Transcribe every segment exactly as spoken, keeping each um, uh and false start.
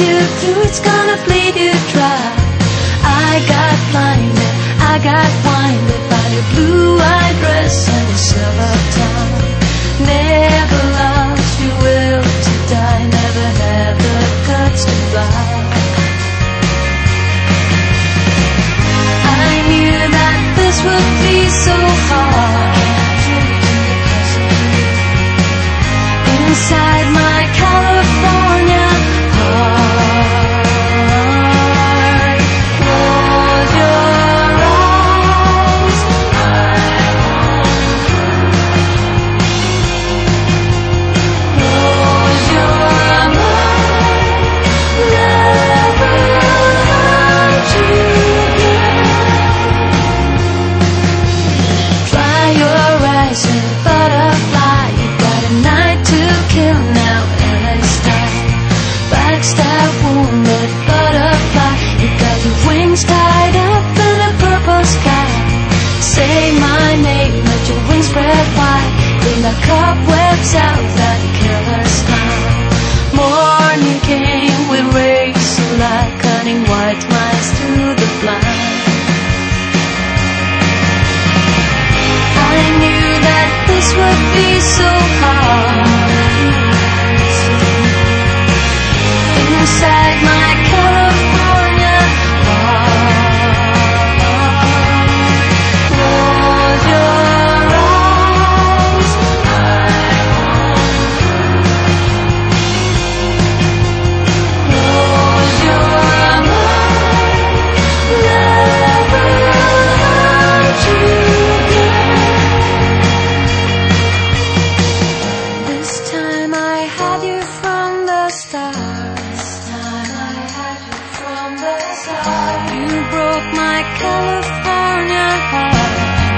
you through, it's gonna bleed you dry. I got blinded, I got blinded by your blue-eyed dress and your silver tongue. Never lost your will to die, never had the guts to fly. I knew that this would be so hard. Inside my California heart, close your eyes, close your mind, never hurt you again. Dry your eyes and butterfly, you got a night to kill now, L A style. Backstab wounded butterfly, you got your wings tied up in a purple sky. Say my name, let your wings spread wide. Clean the cobwebs out that killer smile. Morning came with rays of light, cutting white lines through the blind. I knew that this would be so hard. Inside my California heart, close your eyes, close your mind, never hurt you again. This time I had you from the start. You broke my California heart.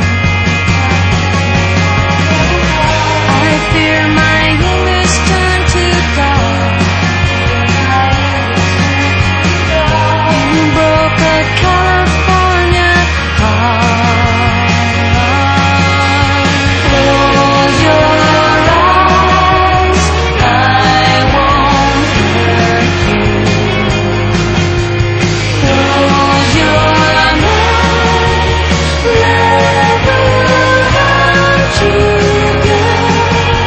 I fear my English turned to gold. You broke a California heart. Close your eyes, I won't hurt you. Close your mind, never hurt you again.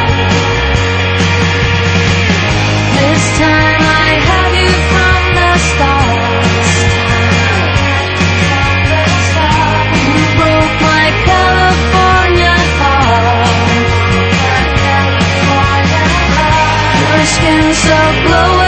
This time I have you from the start. You broke my California heart. Your skin so glowing.